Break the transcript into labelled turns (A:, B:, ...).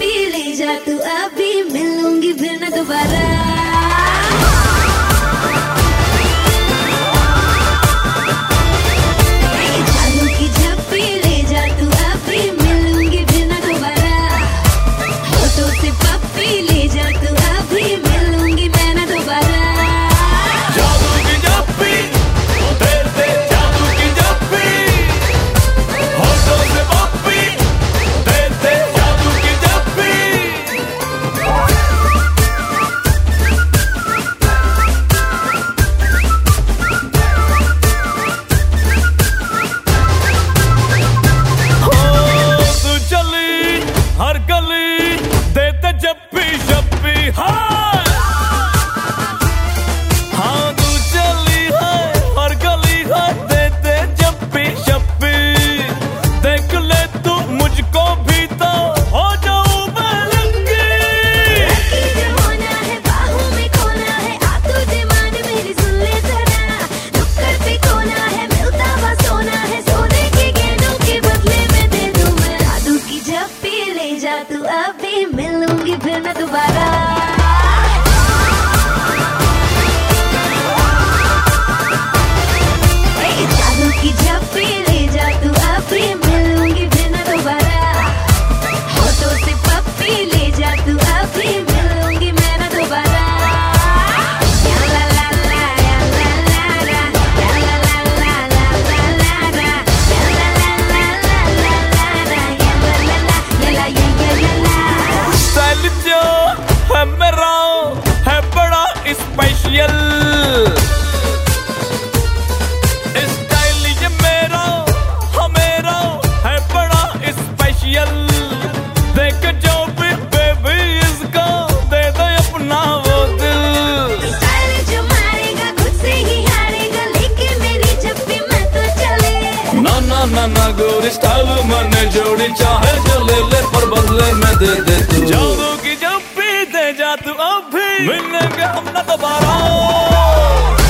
A: P ले जा तू अभी, मिलूंगी फिर न दोबारा। तू अभी, मिलूंगी फिर न दोबारा। जादू की झप्पी ले जा तू अभी, मिलूंगी फिर न दोबारा। होठों से पप्पी ले जा तू अभी, मिलूंगी मैं न दोबारा।
B: मेरा है बड़ा स्पेशल स्टाइल, ये मेरा है बड़ा स्पेशल। देख जो भी बेबी इसका दे दे अपना वो दिल।
A: स्टाइल जो मारेगा खुद से ही हारेगा, लेकिन मेरी जब भी मैं तो चले।
B: ना ना ना ना गोरी स्टाइल मैंने जोड़ी, चाहे जो ले ले पर बदले में दे दे तू। जादू की जब दे जा तू अभी, मिलेंगे हम न दोबारा।